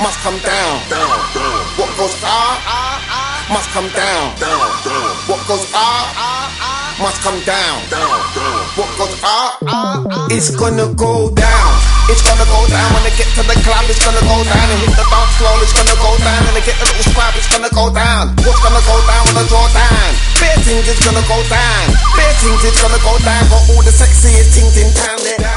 must come down. What goes up must come down. What goes up must come down. What goes up is gonna go down. It's gonna go down when they get to the club. It's gonna go down and hit the dance floor. It's gonna go down and they get a little scrap. It's gonna go down. What's gonna go down when I draw down? Bare things is gonna go down. Bare things is gonna go down for all the sexiest things in town.